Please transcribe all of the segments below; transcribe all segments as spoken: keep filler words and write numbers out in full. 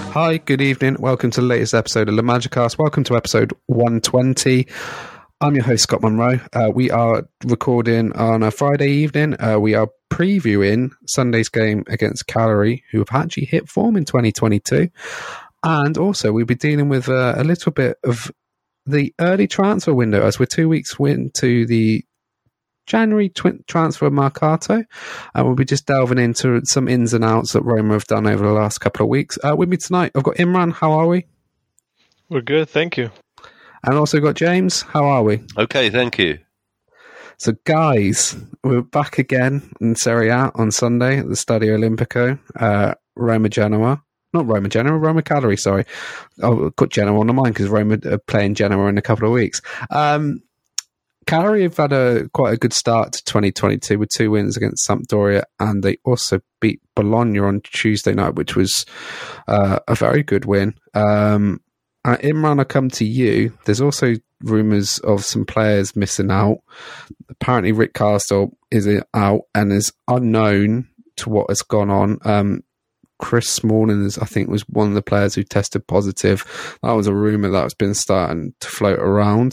Hi, good evening. Welcome to the latest episode of La Magicast. Welcome to episode one twenty. I'm your host, Scott Monroe. Uh, we are recording on a Friday evening. Uh, we are previewing Sunday's game against Cagliari, who have actually hit form in twenty twenty-two. And also, we'll be dealing with uh, a little bit of the early transfer window, as we're two weeks into the January tw- transfer Mercato, and we'll be just delving into some ins and outs that Roma have done over the last couple of weeks. Uh, with me tonight, I've got Imran. How are we? We're good, thank you. And also got James. How are we? Okay, thank you. So, guys, we're back again in Serie A on Sunday at the Stadio Olimpico. Uh, Roma Genoa. Not Roma Genoa, Roma Cagliari, sorry. I've got Genoa on the mind because Roma are playing Genoa in a couple of weeks. Um, Cagliari have had a quite a good start to twenty twenty-two with two wins against Sampdoria, and they also beat Bologna on Tuesday night, which was uh, a very good win. Um, uh, Imran, I come to you. There's also rumours of some players missing out. Apparently, Rick Castle is out and is unknown to what has gone on. Um, Chris Smalling, is, I think, was one of the players who tested positive. That was a rumour that has been starting to float around.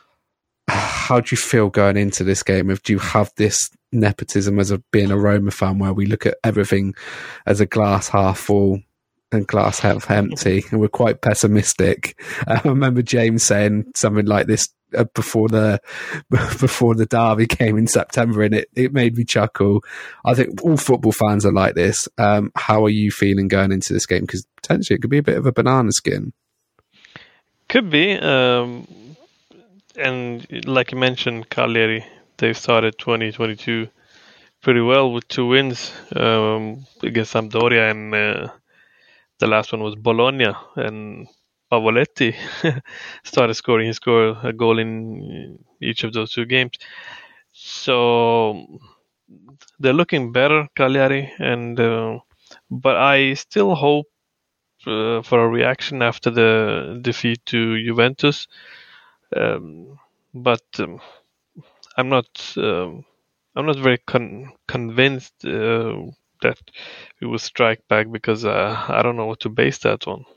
How do you feel going into this game? If do you have this nepotism as a being a Roma fan, where we look at everything as a glass half full and glass half empty, and we're quite pessimistic? I remember James saying something like this uh, before the before the derby came in September, and it, it made me chuckle. I think all football fans are like this. Um, how are you feeling going into this game? Because potentially it could be a bit of a banana skin. Could be. Um... And like you mentioned, Cagliari, they've started twenty twenty-two pretty well with two wins um, against Sampdoria, and uh, the last one was Bologna, and Pavoletti started scoring. He scored a goal in each of those two games. So they're looking better, Cagliari, and uh, but I still hope uh, for a reaction after the defeat to Juventus. Um, but um, I'm not. Um, I'm not very con- convinced uh, that we will strike back, because uh, I don't know what to base that on.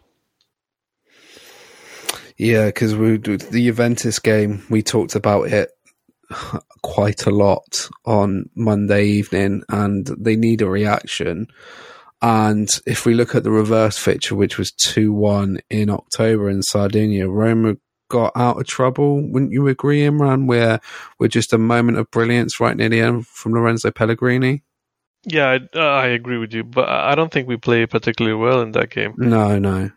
Yeah, because we the Juventus game, we talked about it quite a lot on Monday evening, and they need a reaction. And if we look at the reverse fixture, which was two one in October in Sardinia, Roma got out of trouble. Wouldn't you agree, Imran? Where we're just a moment of brilliance right near the end from Lorenzo Pellegrini. Yeah, I, I agree with you, but I don't think we played particularly well in that game. No, no.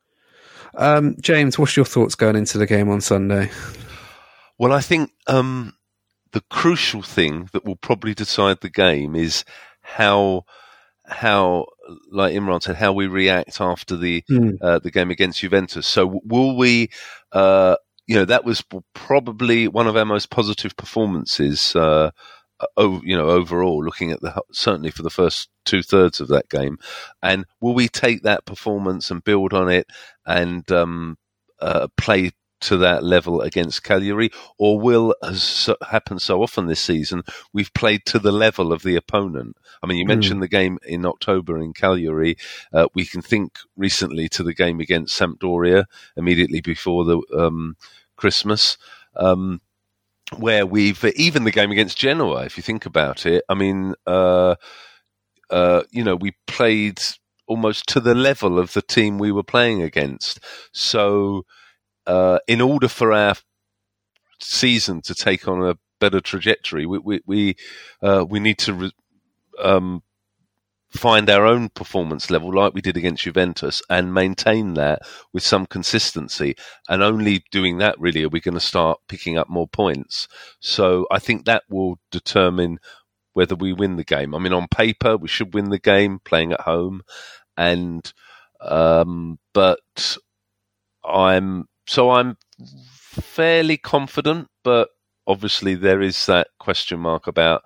Um, James, what's your thoughts going into the game on Sunday? Well, I think um, the crucial thing that will probably decide the game is how how. like Imran said, how we react after the mm. uh, the game against Juventus. So will we, uh, you know, that was probably one of our most positive performances, uh, o- you know, overall, looking at the, certainly for the first two thirds of that game. And will we take that performance and build on it and um, uh, play to that level against Cagliari, or will, as happened so often this season, we've played to the level of the opponent? I mean, you mentioned mm. the game in October in Cagliari. Uh, we can think recently to the game against Sampdoria immediately before the um, Christmas, um, where we've, even the game against Genoa, if you think about it, I mean, uh, uh, you know, we played almost to the level of the team we were playing against. So, Uh, in order for our season to take on a better trajectory, we we we, uh, we need to re- um, find our own performance level, like we did against Juventus, and maintain that with some consistency. And only doing that, really, are we going to start picking up more points. So I think that will determine whether we win the game. I mean, on paper, we should win the game playing at home, and um, but I'm. So I'm fairly confident, but obviously there is that question mark about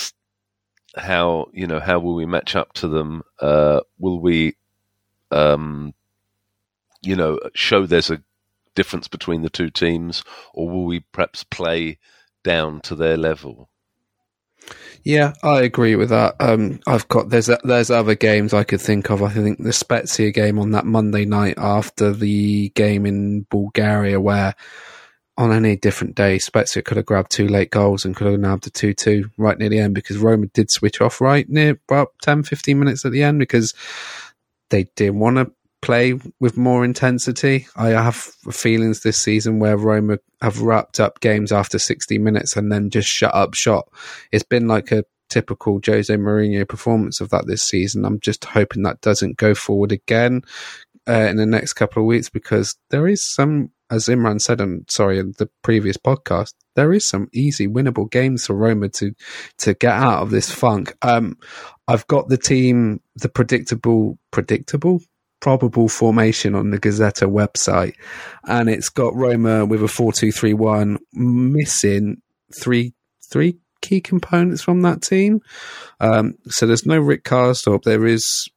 how, you know, how will we match up to them? Uh, will we, um, you know, show there's a difference between the two teams, or will we perhaps play down to their level? Yeah, I agree with that. Um, I've got there's there's other games I could think of. I think the Spezia game on that Monday night after the game in Bulgaria, where on any different day Spezia could have grabbed two late goals and could have nabbed a two two right near the end, because Roma did switch off right near about ten fifteen minutes at the end because they didn't want to play with more intensity. I have feelings this season where Roma have wrapped up games after sixty minutes and then just shut up shop. It's been like a typical Jose Mourinho performance of that this season. I'm just hoping that doesn't go forward again uh, in the next couple of weeks, because there is some, as Imran said on sorry in the previous podcast, there is some easy winnable games for Roma to to get out of this funk. Um, I've got the team, the predictable, predictable. probable formation on the Gazzetta website, and it's got Roma with a four two three one, missing three three key components from that team. Um, so there's no Rick Karsdorp. There is,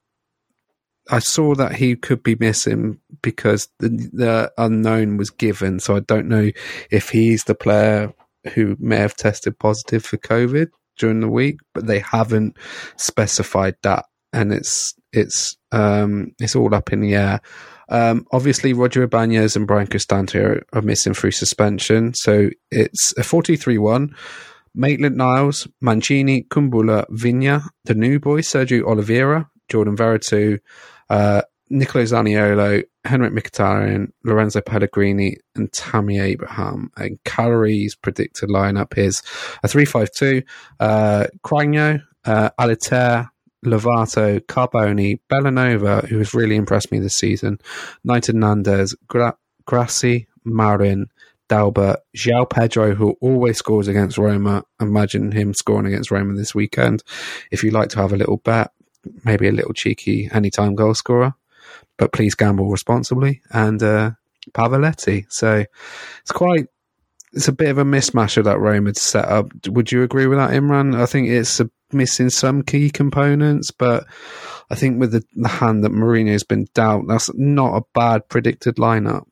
I saw that he could be missing because the, the unknown was given, so I don't know if he's the player who may have tested positive for COVID during the week, but they haven't specified that. And it's it's um, it's all up in the air. Um, obviously, Roger Ibanez and Brian Cristante are, are missing through suspension. So it's a four two three one. Maitland-Niles, Mancini, Kumbula, Vigna, the new boy, Sergio Oliveira, Jordan Veretout, uh, Nicolo Zaniolo, Henrik Mkhitaryan, Lorenzo Pellegrini, and Tammy Abraham. And Cagliari's predicted lineup is a three five two. Uh, Cragno, uh, Alitair, Lovato, Carboni, Bellanova, who has really impressed me this season, Naito Nandez, Gra- Grassi, Marin, Dalbert, João Pedro, who always scores against Roma. Imagine him scoring against Roma this weekend. If you like to have a little bet, maybe a little cheeky anytime goal scorer, but please gamble responsibly. And uh, Pavoletti. So it's quite, it's a bit of a mismatch of that Roma set up. Would you agree with that, Imran? I think it's a missing some key components, but I think with the, the hand that Mourinho's been dealt, that's not a bad predicted lineup.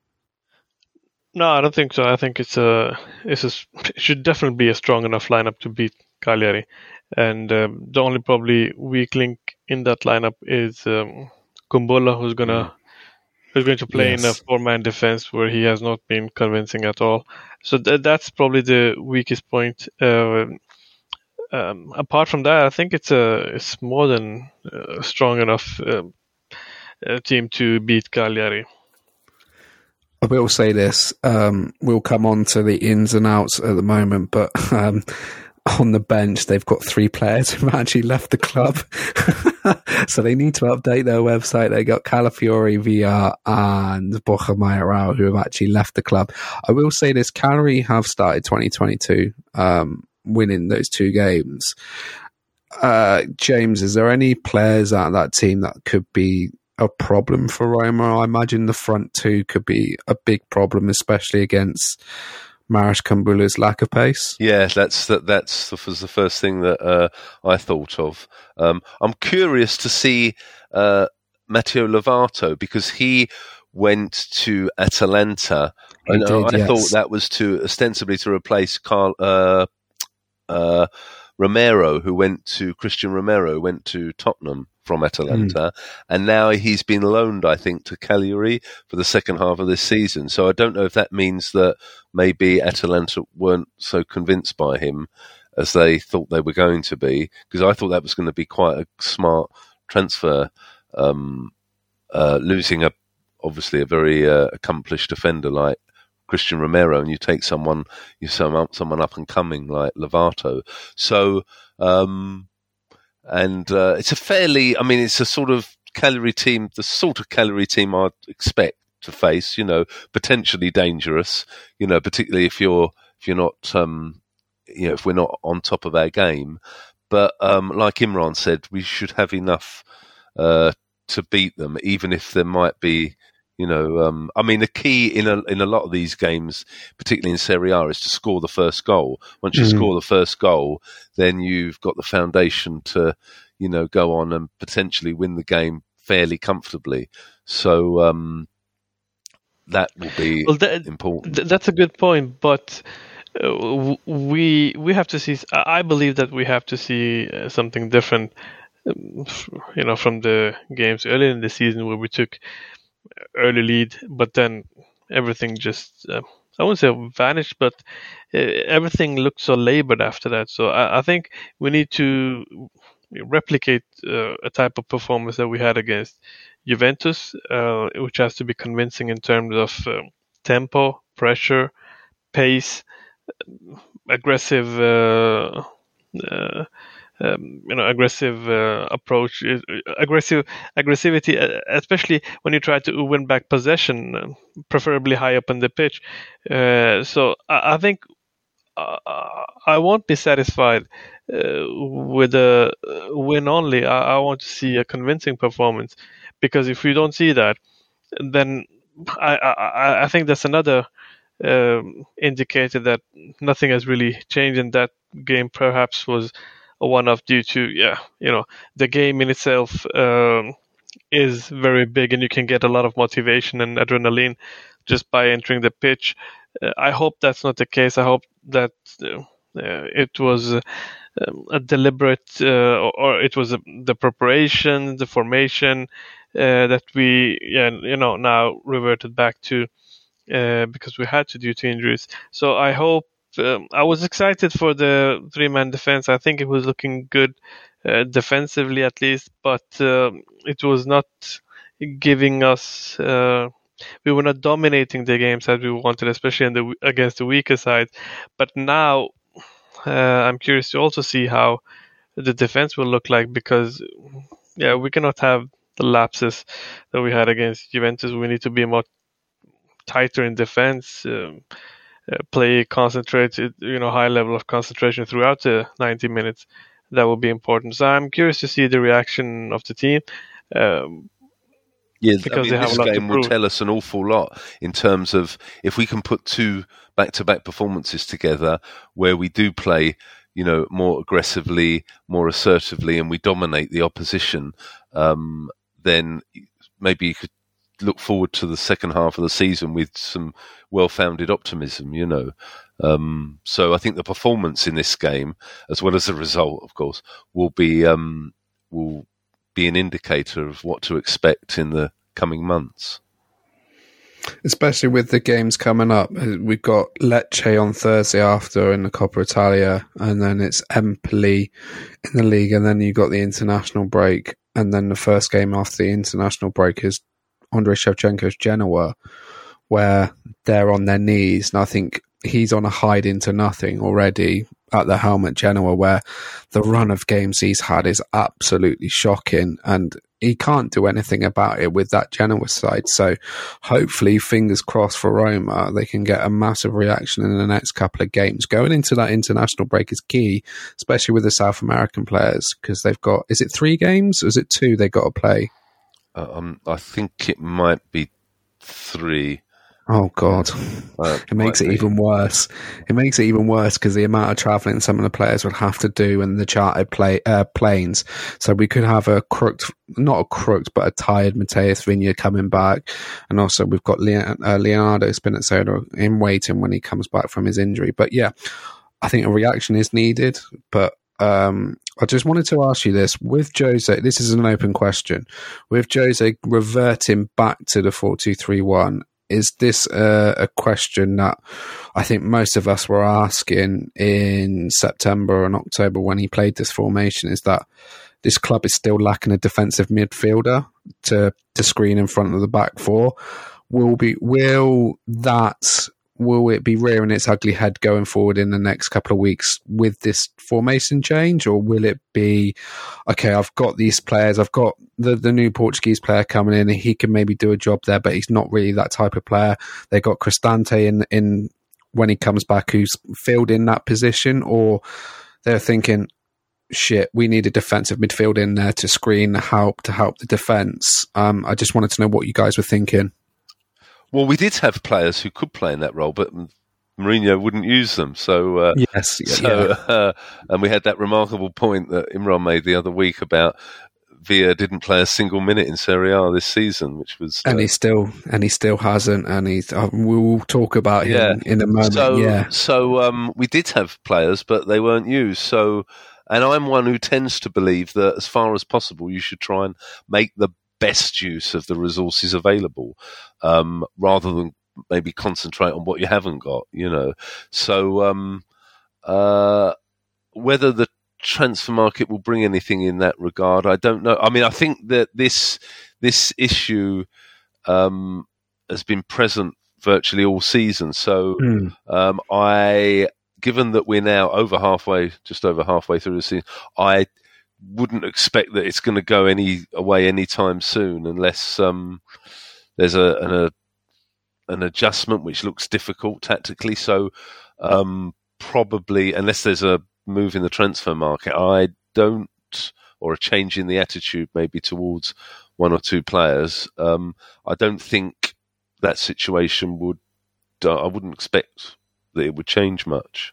No, I don't think so. I think it's a it's a it should definitely be a strong enough lineup to beat Cagliari, and um, the only probably weak link in that lineup is um, Kumbula, who's gonna who's going to play yes. in a four-man defense where he has not been convincing at all. So th- that's probably the weakest point. Uh, Um, apart from that, I think it's a it's more than a strong enough um, uh, team to beat Cagliari. I will say this: um, we'll come on to the ins and outs at the moment, but um, on the bench they've got three players who actually left the club, so they need to update their website. They got Calafiori, Villar, and Borja Mayoral who have actually left the club. I will say this: Cagliari have started twenty twenty-two. Um, winning those two games. Uh, James, is there any players out of that team that could be a problem for Roma? I imagine the front two could be a big problem, especially against Marouš Kumbula's lack of pace. Yeah, that's that. That's was the first thing that uh, I thought of. Um, I'm curious to see uh, Matteo Lovato, because he went to Atalanta, and did, I yes. thought that was to ostensibly to replace Carl. Uh, Uh, Romero, who went to Christian Romero, went to Tottenham from Atalanta, mm. and now he's been loaned, I think, to Cagliari for the second half of this season. So I don't know if that means that maybe Atalanta weren't so convinced by him as they thought they were going to be, because I thought that was going to be quite a smart transfer, um, uh, losing a obviously a very uh, accomplished defender like Christian Romero, and you take someone, you sum up someone up and coming like Lovato. So, um, and uh, it's a fairly, I mean, it's a sort of Cagliari team, the sort of Cagliari team I'd expect to face. You know, potentially dangerous. You know, particularly if you're if you're not, um, you know, if we're not on top of our game. But um, like Imran said, we should have enough uh, to beat them, even if there might be. You know, um, I mean, the key in a in a lot of these games, particularly in Serie A, is to score the first goal. Once you mm. score the first goal, then you've got the foundation to, you know, go on and potentially win the game fairly comfortably. So um, that will be well, that, important. Th- that's a good point, but uh, we we have to see. I believe that we have to see uh, something different. Um, you know, from the games earlier in the season where we took early lead, but then everything just. Uh, I wouldn't say vanished, but uh, everything looked so labored after that. So I, I think we need to replicate uh, a type of performance that we had against Juventus, uh, which has to be convincing in terms of um, tempo, pressure, pace, aggressive, uh, uh, um, you know, aggressive uh, approach, aggressive aggressivity, especially when you try to win back possession, preferably high up on the pitch. Uh, so I, I think uh, I won't be satisfied uh, with a win only. I, I want to see a convincing performance, because if we don't see that, then I I, I think that's another um, indicator that nothing has really changed, and that game perhaps was a one-off due to, yeah, you know, the game in itself um, is very big, and you can get a lot of motivation and adrenaline just by entering the pitch. Uh, I hope that's not the case. I hope that uh, it was uh, um, a deliberate, uh, or, or it was a, the preparation, the formation uh, that we, yeah, you know, now reverted back to uh, because we had to due to injuries. So I hope. Um, I was excited for the three-man defense. I think it was looking good uh, defensively, at least, but uh, it was not giving us. Uh, we were not dominating the games as we wanted, especially in the, against the weaker side. But now, uh, I'm curious to also see how the defense will look like, because, yeah, we cannot have the lapses that we had against Juventus. We need to be more tighter in defense. Um, Uh, play concentrated, you know, high level of concentration throughout the ninety minutes. That will be important. So I'm curious to see the reaction of the team. Um, yeah, because I mean, this game will tell us an awful lot in terms of if we can put two back-to-back performances together where we do play, you know, more aggressively, more assertively, and we dominate the opposition, um, then maybe you could look forward to the second half of the season with some well-founded optimism, you know. Um, so I think the performance in this game, as well as the result, of course, will be um, will be an indicator of what to expect in the coming months. Especially with the games coming up. We've got Lecce on Thursday after in the Coppa Italia, and then it's Empoli in the league, and then you've got the international break, and then the first game after the international break is Andrei Shevchenko's Genoa, where they're on their knees, and I think he's on a hide into nothing already at the helm at Genoa, where the run of games he's had is absolutely shocking, and he can't do anything about it with that Genoa side. So hopefully, fingers crossed for Roma, they can get a massive reaction in the next couple of games. Going into that international break is key, especially with the South American players, because they've got, is it three games or is it two they got to play? Uh, um, I think it might be three. Oh, God. Uh, it makes it be. even worse. It makes it even worse because the amount of travelling some of the players would have to do and the chartered play, uh, planes. So we could have a crooked, not a crooked, but a tired Mateus Vigna coming back. And also we've got Leon, uh, Leonardo Spinazzola in waiting when he comes back from his injury. But yeah, I think a reaction is needed. But um, I just wanted to ask you this. With Jose, this is an open question. With Jose reverting back to the four two three one, is this uh, a question that I think most of us were asking in September and October when he played this formation, is that this club is still lacking a defensive midfielder to, to screen in front of the back four? Will be will that will it be rearing its ugly head going forward in the next couple of weeks with this formation change, or will it be, okay, I've got these players, I've got the, the new Portuguese player coming in, and he can maybe do a job there, but he's not really that type of player. They got Cristante in, in when he comes back, who's filled in that position, or they're thinking, shit, we need a defensive midfield in there to screen, help to help the defence. Um, I just wanted to know what you guys were thinking. Well, we did have players who could play in that role, but Mourinho wouldn't use them. So, uh, yes, yeah, so yeah. Uh, and we had that remarkable point that Imran made the other week about Villa didn't play a single minute in Serie A this season, which was uh, and he still and he still hasn't, and he's uh, we'll talk about yeah. him in a moment. So, yeah, so um, we did have players, but they weren't used. So, and I'm one who tends to believe that as far as possible, you should try and make the best use of the resources available, um, rather than maybe concentrate on what you haven't got. You know, so um, uh, whether the transfer market will bring anything in that regard, I don't know. I mean, I think that this this issue um, has been present virtually all season. So mm. um, I, given that we're now over halfway, just over halfway through the season, I wouldn't expect that it's going to go any away anytime soon, unless um, there's a an, a an adjustment which looks difficult tactically. So um, probably, unless there's a move in the transfer market, I don't, or a change in the attitude maybe towards one or two players, um, I don't think that situation would, uh, I wouldn't expect that it would change much.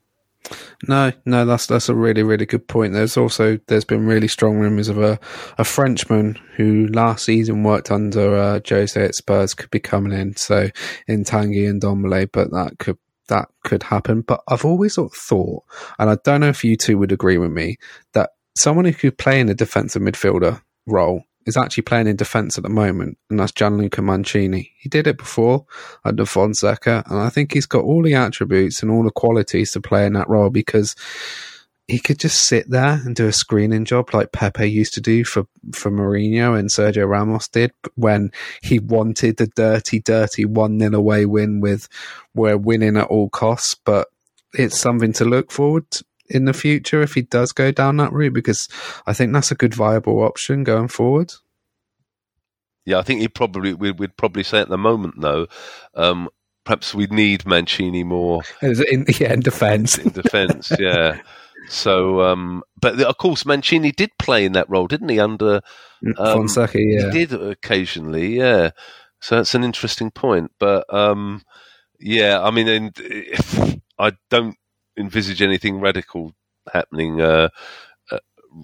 No, no, that's that's a really, really good point. There's also, there's been really strong rumours of a, a Frenchman who last season worked under uh, Jose at Spurs could be coming in, so in Tanguy and Ndombele, but that could that could happen. But I've always sort of thought, and I don't know if you two would agree with me, that someone who could play in a defensive midfielder role is actually playing in defence at the moment, and that's Gianluca Mancini. He did it before under Fonseca, and I think he's got all the attributes and all the qualities to play in that role, because he could just sit there and do a screening job like Pepe used to do for, for Mourinho and Sergio Ramos did when he wanted the dirty, dirty one nil away win with we're winning at all costs. But it's something to look forward to in the future if he does go down that route, because I think that's a good viable option going forward. Yeah, I think he probably we'd, we'd probably say at the moment though, um, perhaps we need Mancini more in yeah in defence. In defence, yeah. So, um, but of course, Mancini did play in that role, didn't he? Under um, Fonseca, yeah, he did occasionally, yeah. So that's an interesting point, but um, yeah, I mean, and if, I don't envisage anything radical happening uh, uh,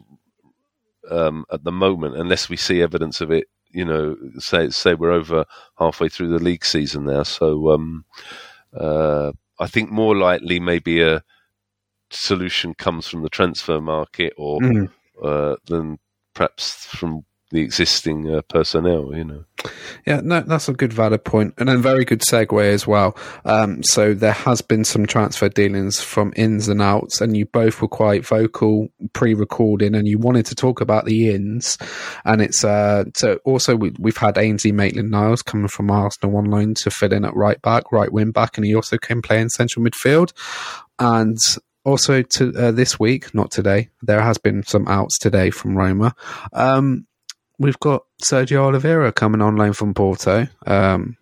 um, at the moment, unless we see evidence of it. You know, say say we're over halfway through the league season now, so um, uh, I think more likely maybe a solution comes from the transfer market, or mm. uh, than perhaps from the existing uh, personnel. You know. Yeah, no, that's a good valid point, and a very good segue as well. Um, so there has been some transfer dealings from ins and outs, and you both were quite vocal pre-recording, and you wanted to talk about the ins. And it's uh, so also we, we've had Ainsley Maitland-Niles coming from Arsenal on loan to fill in at right back, right wing back, and he also came play in central midfield. And also to uh, this week, not today, there has been some outs today from Roma. Um, We've got Sergio Oliveira coming on loan from Porto. Um,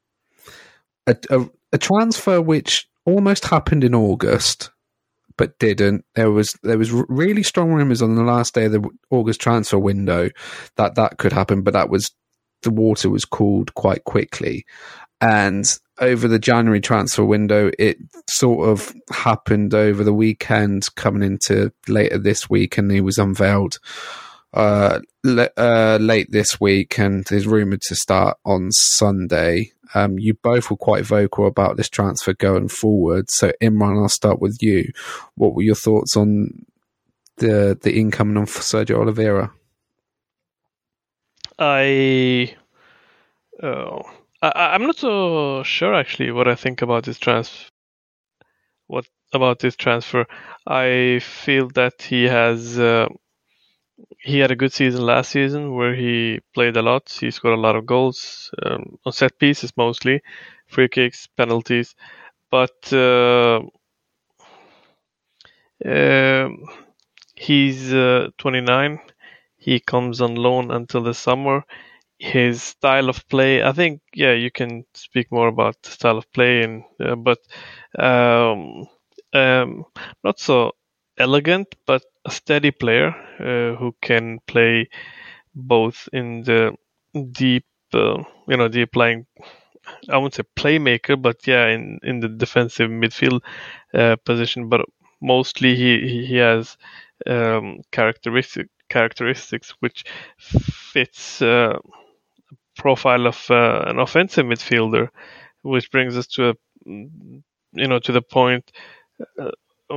a, a, a transfer which almost happened in August, but didn't. There was there was really strong rumours on the last day of the August transfer window that that could happen, but that was the water was cooled quite quickly. And over the January transfer window, it sort of happened over the weekend, coming into later this week, and he was unveiled Uh, le- uh, late this week and is rumoured to start on Sunday. Um, you both were quite vocal about this transfer going forward. So, Imran, I'll start with you. What were your thoughts on the the incoming of Sergio Oliveira? I, uh, I I'm not so sure actually what I think about this transfer. What about this transfer? I feel that he has. Uh, He had a good season last season where he played a lot. He scored a lot of goals um, on set pieces mostly, free kicks, penalties. But uh, uh, he's uh, twenty-nine. He comes on loan until the summer. His style of play, I think, yeah, you can speak more about the style of play, and uh, but um, um, not so elegant, but a steady player uh, who can play both in the deep, uh, you know, deep lying. I wouldn't say playmaker, but yeah, in, in the defensive midfield uh, position. But mostly he he has um, characteristic characteristics, which fits uh, profile of uh, an offensive midfielder, which brings us to a you know to the point: uh,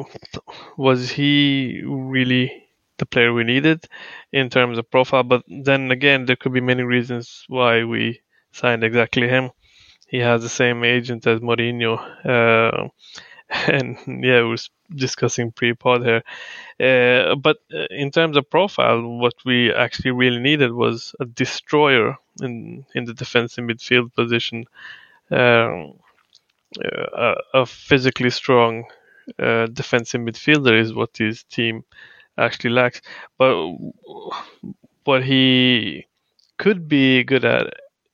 was he really the player we needed in terms of profile? But then again, there could be many reasons why we signed exactly him. He has the same agent as Mourinho, uh, and yeah, we were discussing pre-pod here. Uh, but in terms of profile, what we actually really needed was a destroyer in in the defensive midfield position, um, a, a physically strong uh, defensive midfielder is what his team actually lacks. But what he could be good at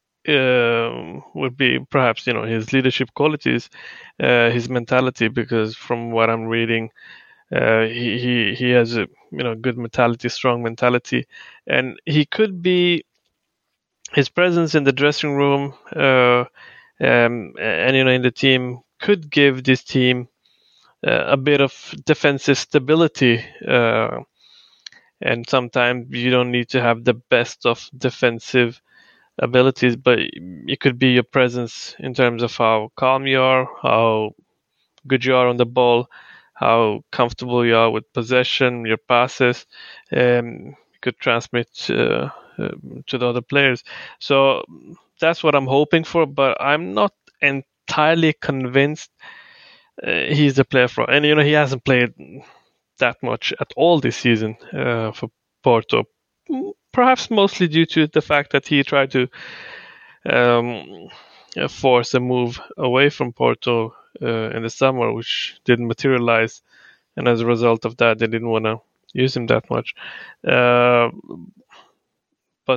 uh, would be perhaps you know his leadership qualities, uh, his mentality. Because from what I'm reading, uh, he he he has a you know good mentality, strong mentality, and he could be his presence in the dressing room uh, um, and you know in the team could give this team uh, a bit of defensive stability. Uh, and sometimes you don't need to have the best of defensive abilities, but it could be your presence in terms of how calm you are, how good you are on the ball, how comfortable you are with possession, your passes. Um, you could transmit uh, uh, to the other players. So that's what I'm hoping for, but I'm not entirely convinced uh, he's the player for. And you know he hasn't played that much at all this season uh, for Porto. Perhaps mostly due to the fact that he tried to um, force a move away from Porto uh, in the summer, which didn't materialize. And as a result of that, they didn't want to use him that much. Uh, but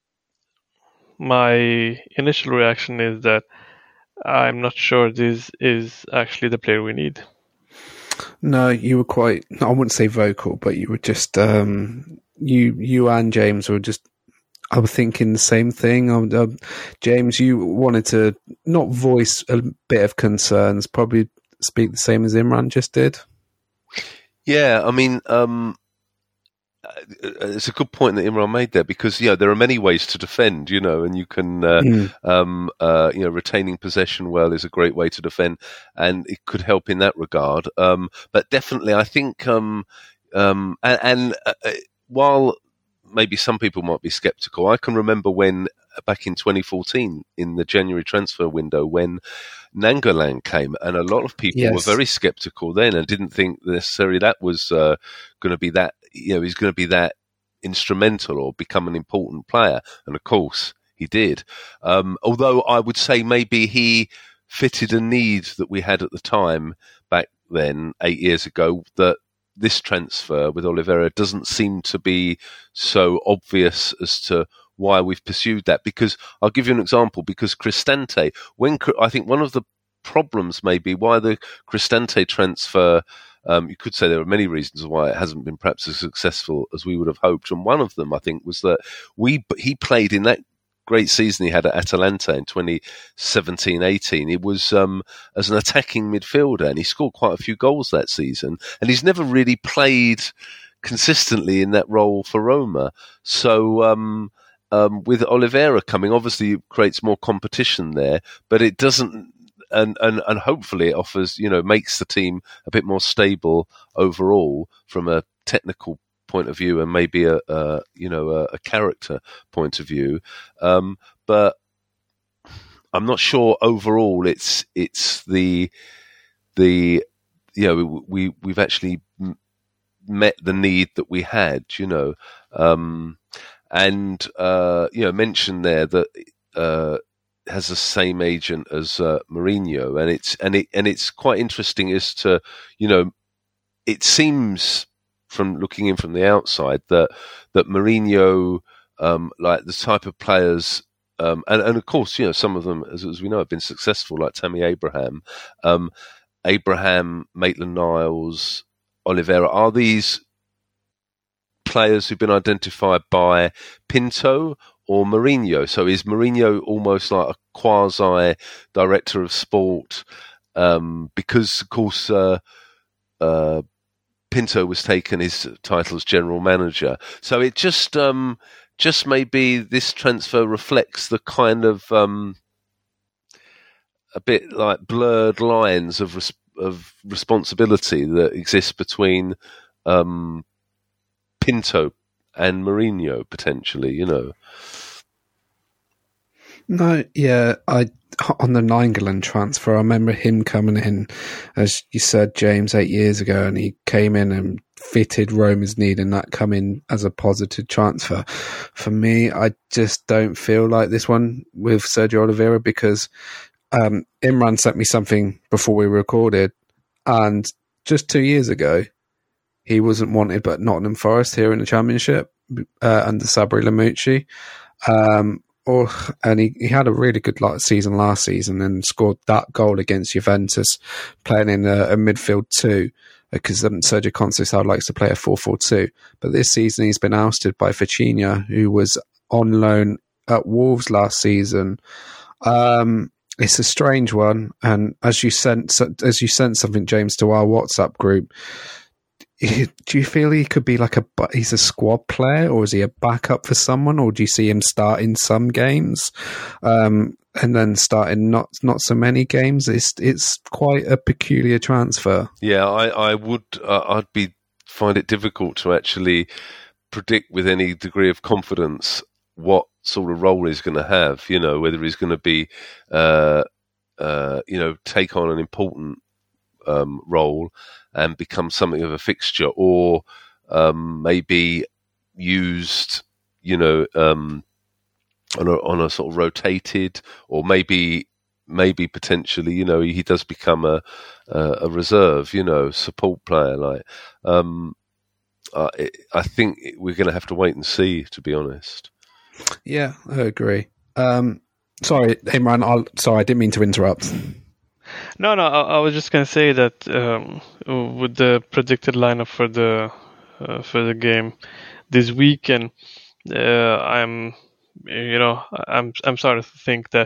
my initial reaction is that I'm not sure this is actually the player we need. No, you were quite, I wouldn't say vocal, but you were just, um, you you and James were just, I was thinking the same thing. Um, uh, James, you wanted to not voice a bit of concerns, probably speak the same as Imran just did. Yeah, I mean, um, it's a good point that Imran made there, because yeah, there are many ways to defend, you know, and you can, uh, mm. um, uh, you know, retaining possession well is a great way to defend, and it could help in that regard. Um, but definitely, I think, um, um, and, and uh, while maybe some people might be sceptical, I can remember when back in twenty fourteen in the January transfer window when Nangolan came, and a lot of people yes. were very sceptical then and didn't think necessarily that was uh, going to be that, you know, he's going to be that instrumental or become an important player. And of course he did. Um, although I would say maybe he fitted a need that we had at the time back then, eight years ago, that this transfer with Oliveira doesn't seem to be so obvious as to why we've pursued that. Because I'll give you an example, because Cristante, when I think one of the problems maybe why the Cristante transfer, um, you could say there are many reasons why it hasn't been perhaps as successful as we would have hoped. And one of them, I think, was that we he played in that great season he had at Atalanta in twenty seventeen eighteen. It was um, as an attacking midfielder, and he scored quite a few goals that season. And he's never really played consistently in that role for Roma. So um, um, with Oliveira coming, obviously it creates more competition there, but it doesn't. And, and and hopefully it offers, you know, makes the team a bit more stable overall from a technical point of view and maybe a, a you know a, a character point of view. Um, but I'm not sure overall it's it's the the you know we we've actually met the need that we had, you know, um, and uh, you know mentioned there that. Uh, has the same agent as uh, Mourinho, and it's and it and it's quite interesting as to, you know, it seems from looking in from the outside that that Mourinho, um, like the type of players, um, and and of course, you know, some of them, as, as we know, have been successful, like Tammy Abraham, um, Abraham, Maitland-Niles, Oliveira. Are these players who've been identified by Pinto or Mourinho? So is Mourinho almost like a quasi director of sport? Um, because of course, uh, uh, Pinto was taken his title as general manager. So it just um, just maybe this transfer reflects the kind of um, a bit like blurred lines of res- of responsibility that exists between um, Pinto and Mourinho potentially. You know. No, yeah, I on the Nainggolan transfer, I remember him coming in, as you said, James, eight years ago, and he came in and fitted Roma's need, and that come in as a positive transfer. For me, I just don't feel like this one with Sergio Oliveira, because um, Imran sent me something before we recorded, and just two years ago, he wasn't wanted but Nottingham Forest here in the Championship uh, under Sabri Lamucci. Um, Or and he, he had a really good season last season and scored that goal against Juventus, playing in a, a midfield two, because um, Sergio Conceição likes to play a four four two. But this season he's been ousted by Fichinha, who was on loan at Wolves last season. Um, it's a strange one, and as you sent as you sent something, James, to our WhatsApp group. Do you feel he could be like a he's a squad player, or is he a backup for someone, or do you see him starting some games um, and then starting not not so many games? It's it's quite a peculiar transfer. Yeah, I I would uh, I'd be find it difficult to actually predict with any degree of confidence what sort of role he's going to have. You know, whether he's going to be uh, uh, you know take on an important um, role and become something of a fixture, or um, maybe used, you know, um, on a on a sort of rotated, or maybe maybe potentially, you know, he does become a a, a reserve, you know, support player. Like, um, uh, it, I think we're going to have to wait and see, to be honest. Yeah, I agree. Um, sorry, Imran. I'll, sorry, I didn't mean to interrupt. No, no, I, I was just going to say that um, with the predicted lineup for the uh, for the game this weekend, uh, I'm, you know, I'm I'm starting to think that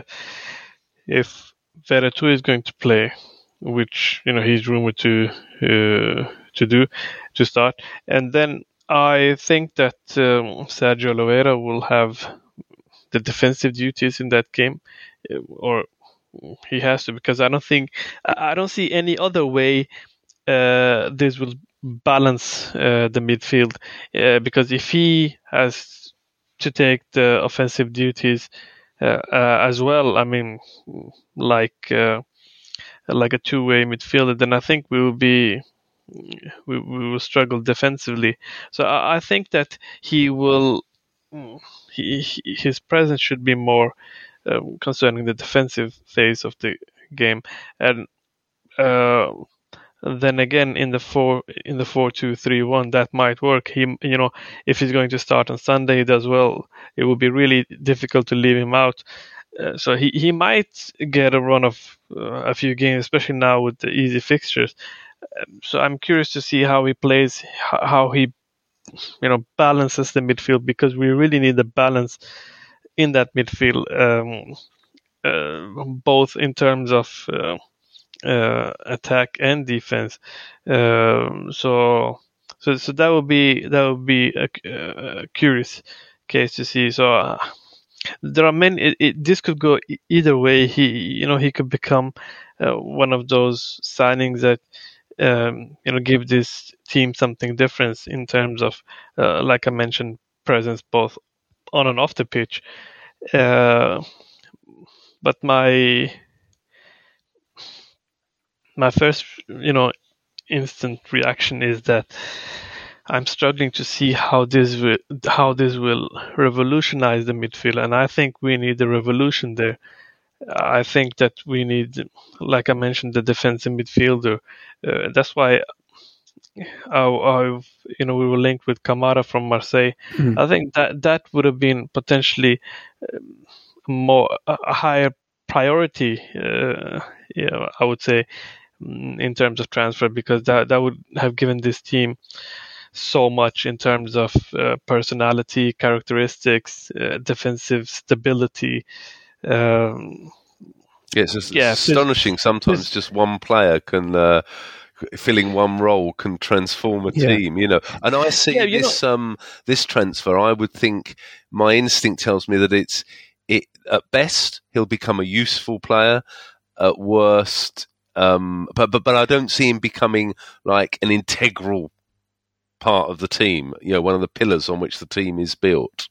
if Veretout is going to play, which you know he's rumored to uh, to do to start, and then I think that um, Sergio Oliveira will have the defensive duties in that game, or he has to, because I don't think I don't see any other way uh, this will balance uh, the midfield. Uh, because if he has to take the offensive duties uh, uh, as well, I mean, like uh, like a two-way midfielder, then I think we will be we, we will struggle defensively. So I, I think that he will he, his presence should be more Um, concerning the defensive phase of the game, and uh, then again in the four in the four two three one that might work. He, you know, if he's going to start on Sunday, he does well. It would be really difficult to leave him out. Uh, so he, he might get a run of uh, a few games, especially now with the easy fixtures. Um, so I'm curious to see how he plays, how he, you know, balances the midfield, because we really need the balance in that midfield, um, uh, both in terms of uh, uh, attack and defense. Um, so, so, so that would be that would be a, a curious case to see. So, uh, there are many. It, it, this could go either way. He, you know, he could become uh, one of those signings that um, you know give this team something different in terms of, uh, like I mentioned, presence both on and off the pitch. Uh, but my my first, you know, instant reaction is that I'm struggling to see how this will how this will revolutionize the midfield, and I think we need a revolution there. I think that we need, like I mentioned, the defensive midfielder. Uh, that's why I, I, you know, we were linked with Kamara from Marseille. Mm. I think that that would have been potentially more a higher priority. Uh, you know, I would say in terms of transfer, because that that would have given this team so much in terms of uh, personality, characteristics, uh, defensive stability. Um, yeah, it's, just, yeah, it's astonishing. Sometimes just one player can uh, filling one role can transform a Yeah. team, you know. And I see Yeah, you this um this transfer. I would think my instinct tells me that it's it at best he'll become a useful player. At worst, um, but but but I don't see him becoming like an integral part of the team. You know, one of the pillars on which the team is built.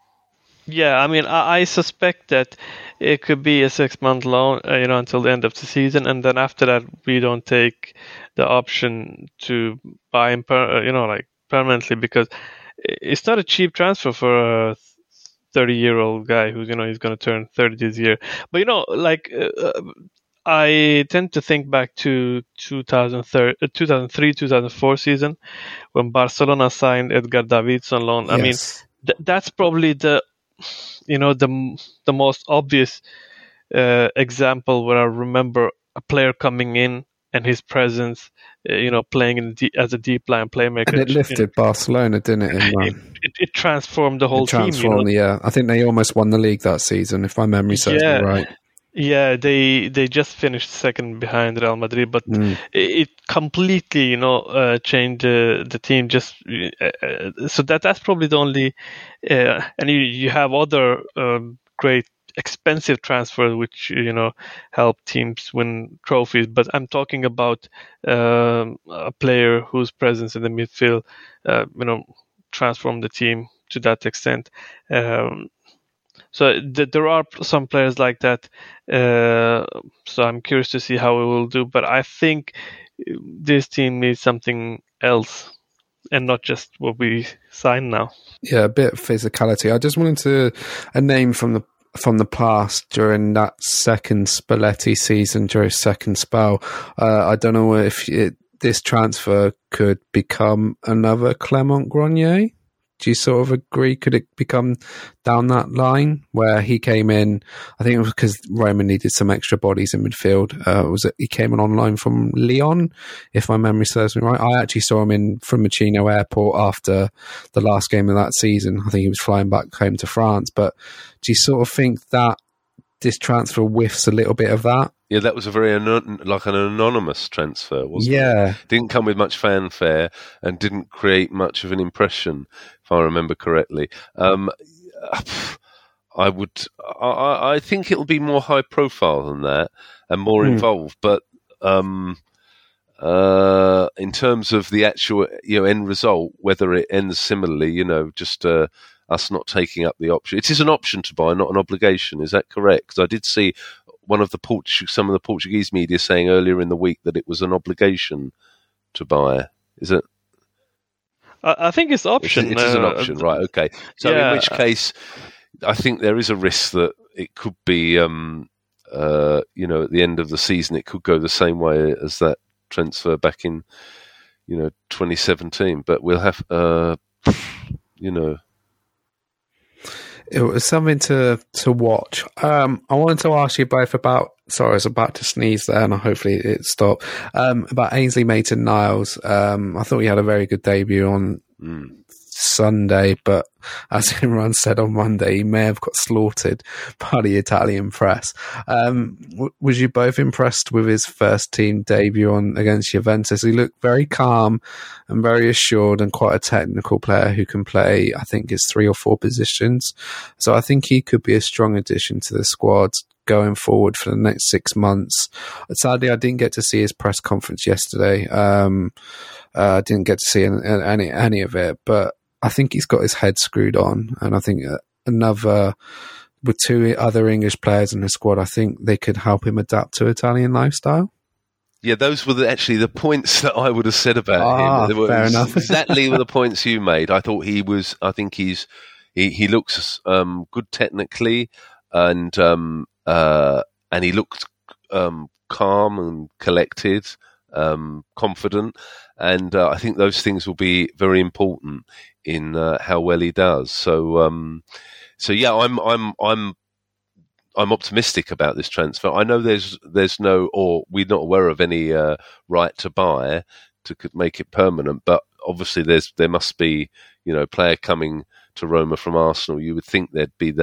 Yeah, I mean, I, I suspect that it could be a six-month loan, uh, you know, until the end of the season, and then after that, we don't take the option to buy him, per, uh, you know, like permanently, because it's not a cheap transfer for a thirty-year-old guy who's, you know, he's going to turn thirty this year. But you know, like, uh, I tend to think back to two thousand three, two thousand four season when Barcelona signed Edgar Davids on loan. I Yes. mean, th- that's probably the you know the the most obvious uh, example where I remember a player coming in and his presence, uh, you know, playing in the, as a deep line playmaker. And it lifted you know, Barcelona, didn't it? In it, run? it, it transformed the whole It transformed. team. You know? Yeah, I think they almost won the league that season, if my memory serves Yeah. me right. Yeah, they they just finished second behind Real Madrid, but Mm. it, it completely, you know, uh, changed uh, the team. Just uh, uh, so that that's probably the only, uh, and you you have other um, great expensive transfers which you know help teams win trophies. But I'm talking about um, a player whose presence in the midfield, uh, you know, transformed the team to that extent. Um, So th- there are some players like that. Uh, so I'm curious to see how it will do. But I think this team needs something else and not just what we sign now. Yeah, a bit of physicality. I just wanted to a name from the from the past during that second Spalletti season, during his second spell. Uh, I don't know if it, this transfer could become another Clement Grenier. Do you sort of agree? Could it become down that line where he came in? I think it was because Roma needed some extra bodies in midfield. Uh, was it he came in on loan from Lyon, if my memory serves me right? I actually saw him in Fiumicino Airport after the last game of that season. I think he was flying back home to France. But do you sort of think that this transfer whiffs a little bit of that? Yeah, that was a very anon- like an anonymous transfer, wasn't Yeah. it? Didn't come with much fanfare and didn't create much of an impression, if I remember correctly. Um, I would, I, I think it'll be more high profile than that and more Mm. involved. But um, uh, in terms of the actual, you know, end result, whether it ends similarly, you know, just uh, us not taking up the option. It is an option to buy, not an obligation. Is that correct? Because I did see one of the Port- some of the Portuguese media saying earlier in the week that it was an obligation to buy. Is it? I, I think it's option. It is, it is an uh, option, right? Okay. So yeah. in which case, I think there is a risk that it could be, um, uh, you know, at the end of the season, it could go the same way as that transfer back in, you know, twenty seventeen. But we'll have, uh, you know. It was something to, to watch. Um, I wanted to ask you both about, sorry, I was about to sneeze there and hopefully it stopped, um, about Ainsley Maitland-Niles. Um, I thought he had a very good debut on Mm. Sunday, but as Imran said on Monday, he may have got slaughtered by the Italian press. Um, w- was you both impressed with his first team debut on against Juventus? He looked very calm and very assured and quite a technical player who can play, I think it's three or four positions. So I think he could be a strong addition to the squad going forward for the next six months. Sadly, I didn't get to see his press conference yesterday. Um, I uh, didn't get to see any, any any of it, but I think he's got his head screwed on, and I think another with two other English players in the squad, I think they could help him adapt to Italian lifestyle. Yeah, those were the, actually the points that I would have said about ah, him. They were fair enough. Exactly the points you made. I thought he was. I think he's he he looks um, good technically, and um, uh, and he looked um, calm and collected. Um, confident, and uh, I think those things will be very important in uh, how well he does. So, um, so yeah, I'm, I'm, I'm, I'm optimistic about this transfer. I know there's, there's no, or we're not aware of any uh, right to buy to make it permanent, but obviously there's, there must be, you know, player coming to Roma from Arsenal. You would think there'd be that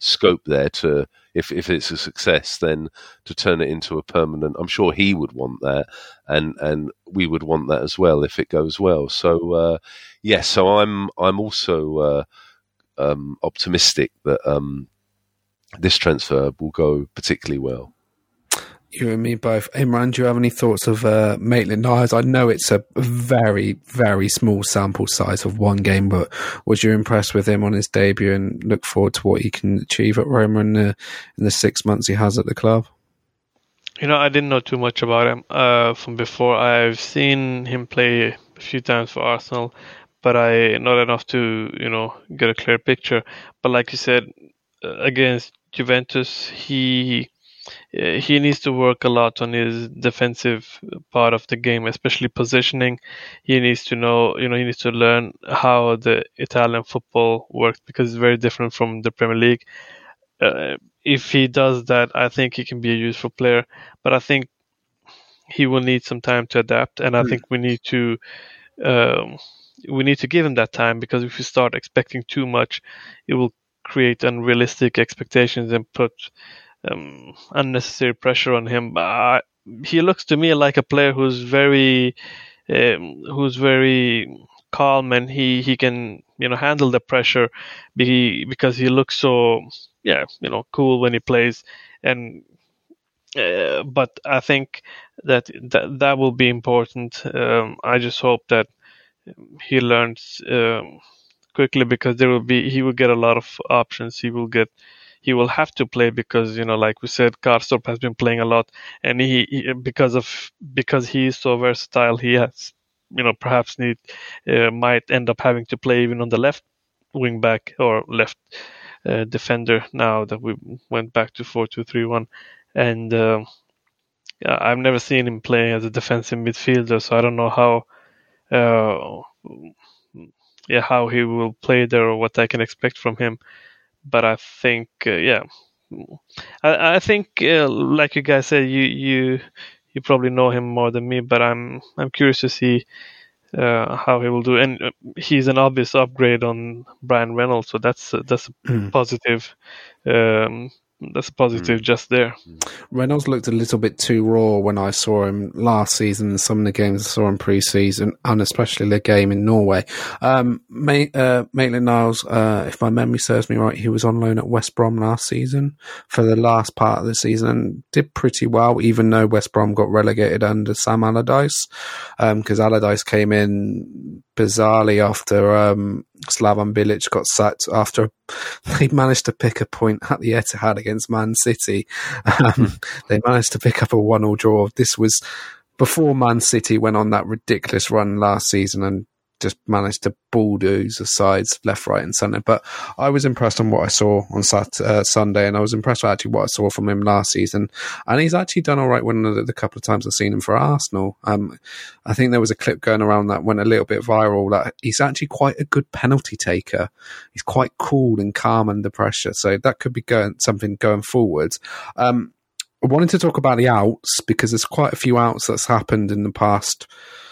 scope there to, if if it's a success, then to turn it into a permanent. I'm sure he would want that, and and we would want that as well if it goes well. So uh, yes, yeah, so I'm I'm also uh, um, optimistic that um, this transfer will go particularly well. You and me both. Imran, do you have any thoughts of uh, Maitland-Niles? I know it's a very, very small sample size of one game, but was you impressed with him on his debut and look forward to what he can achieve at Roma in the, in the six months he has at the club? You know, I didn't know too much about him uh, from before. I've seen him play a few times for Arsenal, but I not enough to, you know, get a clear picture. But like you said, uh, against Juventus, he... he needs to work a lot on his defensive part of the game, especially positioning. He needs to know, you know, he needs to learn how the Italian football works because it's very different from the Premier League. Uh, if he does that, I think he can be a useful player, but I think he will need some time to adapt, and I mm. think we need to um, we need to give him that time, because if we start expecting too much, it will create unrealistic expectations and put Um, unnecessary pressure on him. Uh, he looks to me like a player who's very, um, who's very calm, and he, he can, you know, handle the pressure be, because he looks so, yeah, you know, cool when he plays. And uh, but I think that, that that will be important. Um, I just hope that he learns um, quickly, because there will be he will get a lot of options. He will get. He will have to play because, you know, like we said, Karsdorp has been playing a lot, and he, he because of because he is so versatile, he has, you know, perhaps need uh, might end up having to play even on the left wing back or left uh, defender now that we went back to four two three one, and uh, I've never seen him play as a defensive midfielder, so I don't know how, uh, yeah, how he will play there or what I can expect from him. But I think, uh, yeah, I, I think, uh, like you guys said, you, you you probably know him more than me. But I'm I'm curious to see uh, how he will do. And he's an obvious upgrade on Brian Reynolds, so that's uh, that's a mm. positive. Um, that's a positive mm. just there. Reynolds looked a little bit too raw when I saw him last season, and some of the games I saw in pre-season, and especially the game in Norway. Um, May, uh, Maitland-Niles, uh, if my memory serves me right, he was on loan at West Brom last season for the last part of the season and did pretty well, even though West Brom got relegated under Sam Allardyce, because um, Allardyce came in bizarrely after um, Slaven Bilic got sacked after they managed to pick a point at the Etihad against Man City. Um, they managed to pick up a one-all draw. This was before Man City went on that ridiculous run last season and just managed to bulldoze the sides left, right and centre. But I was impressed on what I saw on Saturday, uh, Sunday, and I was impressed with actually what I saw from him last season. And he's actually done all right when the, the couple of times I've seen him for Arsenal. Um, I think there was a clip going around that went a little bit viral that he's actually quite a good penalty taker. He's quite cool and calm under pressure. So that could be going something going forwards. Um, I wanted to talk about the outs because there's quite a few outs that's happened in the past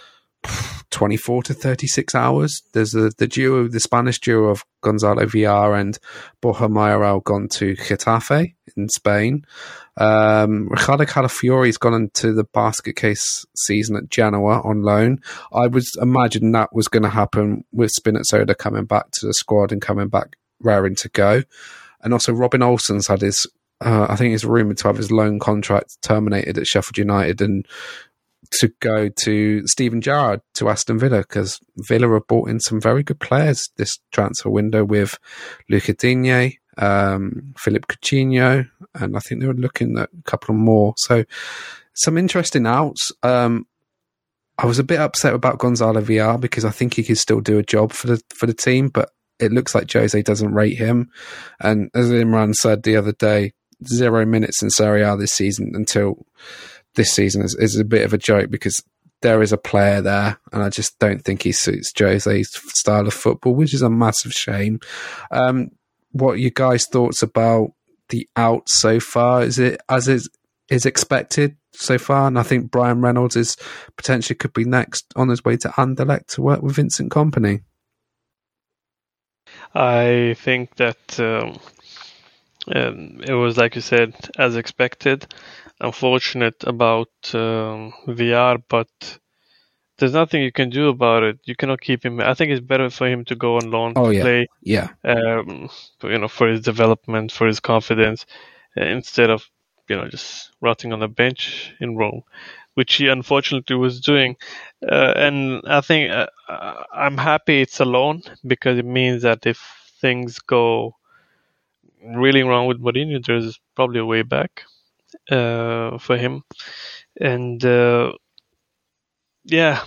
twenty-four to thirty-six hours. There's a, the duo, the Spanish duo of Gonzalo Villar and Borja Mayoral gone to Getafe in Spain. Um, Ricardo Calafiori's gone into the basket case season at Genoa on loan. I was imagining that was going to happen with Spinazzola coming back to the squad and coming back raring to go. And also Robin Olsen's had his, uh, I think he's rumoured to have his loan contract terminated at Sheffield United and to go to Steven Gerrard to Aston Villa, because Villa have brought in some very good players this transfer window with Luca Digne, um, Philip Coutinho, and I think they were looking at a couple more. So some interesting outs. Um, I was a bit upset about Gonzalo Villar because I think he could still do a job for the for the team, but it looks like Jose doesn't rate him. And as Imran said the other day, zero minutes in Serie A this season until this season is, is a bit of a joke because there is a player there and I just don't think he suits Jose's style of football, which is a massive shame. Um, what are you guys' thoughts about the out so far? Is it as is, is expected so far? And I think Brian Reynolds is potentially could be next on his way to Anderlecht to work with Vincent Kompany. I think that um, Um, it was, like you said, as expected. Unfortunate about um, V R, but there's nothing you can do about it. You cannot keep him. I think it's better for him to go on loan Oh to yeah, play, yeah, um, you know, for his development, for his confidence, uh, instead of you know just rotting on the bench in Rome, which he unfortunately was doing. Uh, and I think uh, I'm happy it's a loan because it means that if things go really wrong with Mourinho, there's probably a way back uh, for him. And uh, yeah.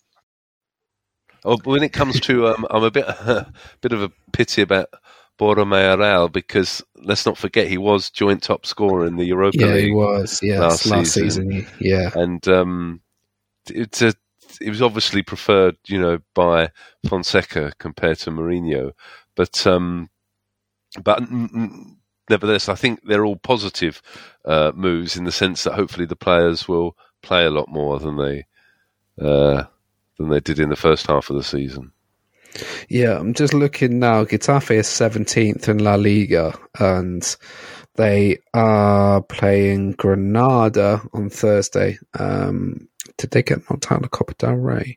Oh, but when it comes to, um, I'm a bit, a bit of a pity about Borja Mayoral because let's not forget he was joint top scorer in the Europa yeah, League. he was. Yeah, last, last season. season. Yeah, and um, it's a, it was obviously preferred, you know, by Fonseca compared to Mourinho, but um, but nevertheless, I think they're all positive uh, moves in the sense that hopefully the players will play a lot more than they. Uh, than they did in the first half of the season. Yeah, I'm just looking now. Getafe is seventeenth in La Liga, and they are playing Granada on Thursday. Um, did they get knocked out of the Copa del Rey?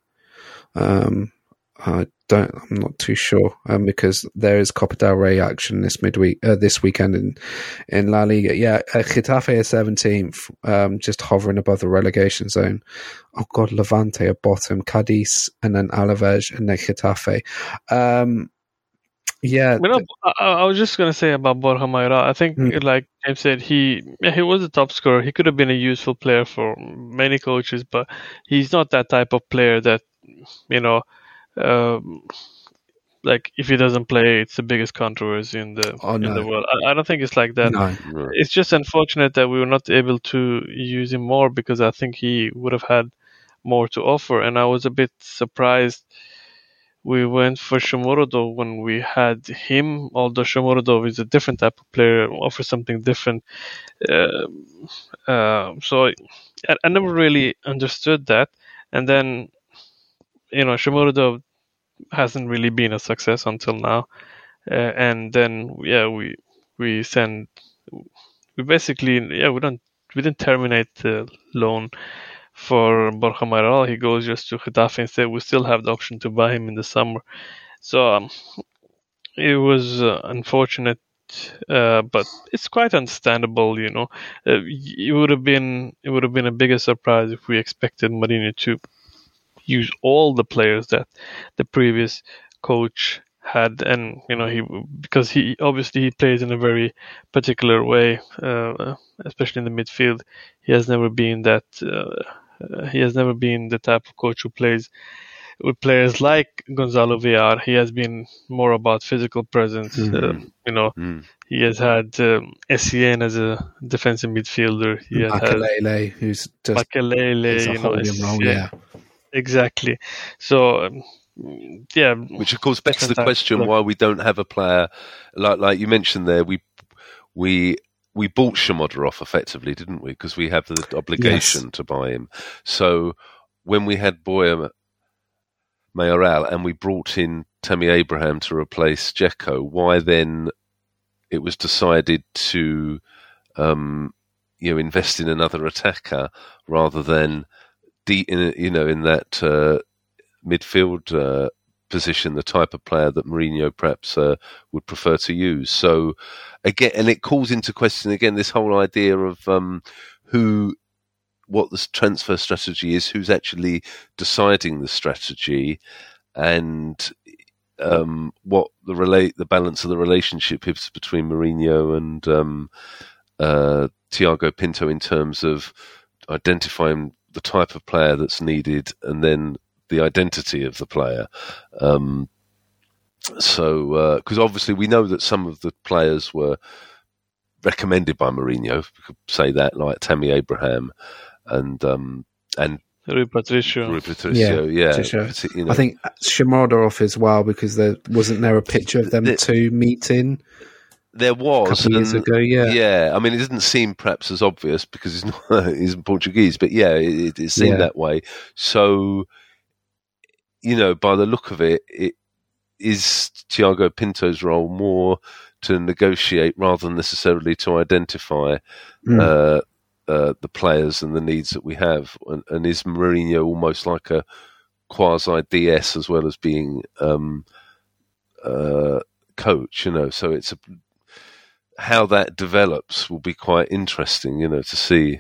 Um, I don't. I'm not too sure um, because there is Copa del Rey action this midweek, uh, this weekend in in La Liga. Yeah, uh, Getafe is seventeenth, um, just hovering above the relegation zone. Oh God, Levante are bottom, Cadiz, and then Alaves, and then Getafe. Um, yeah, you know, I, I was just gonna say about Borja Mayoral. I think, mm. like James said, he he was a top scorer. He could have been a useful player for many coaches, but he's not that type of player that you know. Um, like if he doesn't play, it's the biggest controversy in the oh, no. in the world. I, I don't think it's like that. No. It's just unfortunate that we were not able to use him more because I think he would have had more to offer. And I was a bit surprised we went for Shomurodov when we had him. Although Shomurodov is a different type of player, offers something different. Uh, uh, so I, I never really understood that. And then you know Shomurodov hasn't really been a success until now, uh, and then yeah, we we send we basically yeah we don't we didn't terminate the loan for Borja Mayoral. He goes just to Getafe instead. We still have the option to buy him in the summer, so um, it was uh, unfortunate, uh, but it's quite understandable. You know, uh, it would have been it would have been a bigger surprise if we expected Mourinho to use all the players that the previous coach had, and you know he because he obviously he plays in a very particular way, uh, especially in the midfield. He has never been that. Uh, uh, he has never been the type of coach who plays with players like Gonzalo Villar. He has been more about physical presence. Mm-hmm. Uh, you know, mm. He has had um, Essien as a defensive midfielder. He has Makelele, had who's just Makelele, you know, role, yeah. Exactly. So, um, yeah. Which, of course, begs the question look. why we don't have a player like like you mentioned there. We we we bought Shomurodov effectively, didn't we? Because we have the obligation yes. to buy him. So when we had Borja Mayoral and we brought in Tammy Abraham to replace Dzeko, why then it was decided to um, you know invest in another attacker rather than De- in, you know, in that uh, midfield uh, position, the type of player that Mourinho perhaps uh, would prefer to use. So again, and it calls into question again this whole idea of um, who, what the transfer strategy is, who's actually deciding the strategy, and um, what the relate the balance of the relationship is between Mourinho and um, uh, Thiago Pinto in terms of identifying the type of player that's needed and then the identity of the player. Um, so, because uh, obviously we know that some of the players were recommended by Mourinho, we could say that, like Tammy Abraham and um, and Rui Patricio. Rui Patricio, yeah. yeah. You know. I think Shomurodov as well, because there wasn't there a picture of them the, two meeting. There was a couple of years ago, yeah. Yeah, I mean, it didn't seem perhaps as obvious because he's not he's Portuguese, but yeah, it, it seemed yeah. that way. So, you know, by the look of it, it is Thiago Pinto's role more to negotiate rather than necessarily to identify Mm. uh, uh, the players and the needs that we have. And, and is Mourinho almost like a quasi D S as well as being um, uh, coach? You know, so it's a, how that develops will be quite interesting. You know, to see.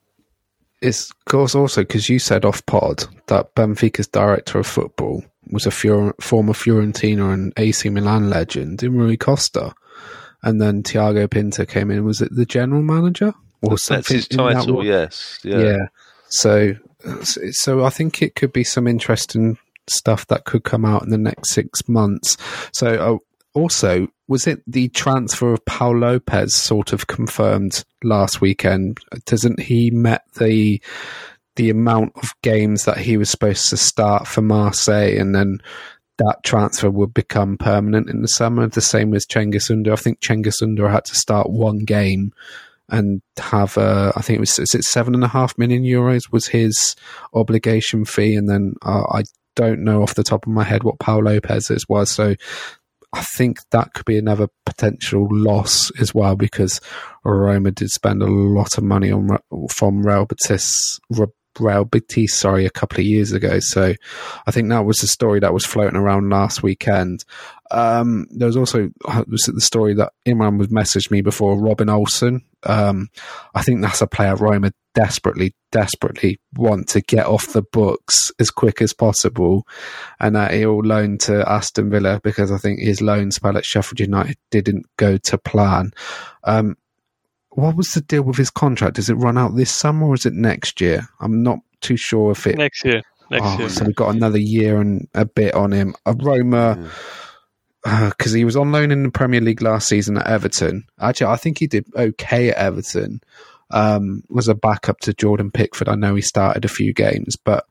It's, of course, also because you said off pod that Benfica's director of football was a Fior- former Fiorentina and A C Milan legend, Rui Costa, and then Thiago Pinto came in. Was it the general manager or That's something? his title, yes. Yeah. yeah. So, so I think it could be some interesting stuff that could come out in the next six months. So, uh, also, was it the transfer of Paul Lopez sort of confirmed last weekend? Doesn't he met the the amount of games that he was supposed to start for Marseille, and then that transfer would become permanent in the summer? The same as Cengiz Under. I think Cengiz Under had to start one game and have a, I think it was, is it seven and a half million euros was his obligation fee, and then uh, I don't know off the top of my head what Paul Lopez's was. So I think that could be another potential loss as well, because Roma did spend a lot of money on from Real Betis, Real Betis, sorry, a couple of years ago. So I think that was the story that was floating around last weekend. Um, there was also was the story that Imran was messaged me before, Robin Olsen. Um, I think that's a player Roma desperately, desperately want to get off the books as quick as possible, and that he'll loan to Aston Villa, because I think his loan spell at Sheffield United didn't go to plan. Um, what was the deal with his contract? Does it run out this summer or is it next year? I'm not too sure if it... Next year. Next oh, year. So we've got another year and a bit on him. Uh, Roma... Mm. Because uh, he was on loan in the Premier League last season at Everton. Actually, I think he did okay at Everton. Um, was a backup to Jordan Pickford. I know he started a few games, but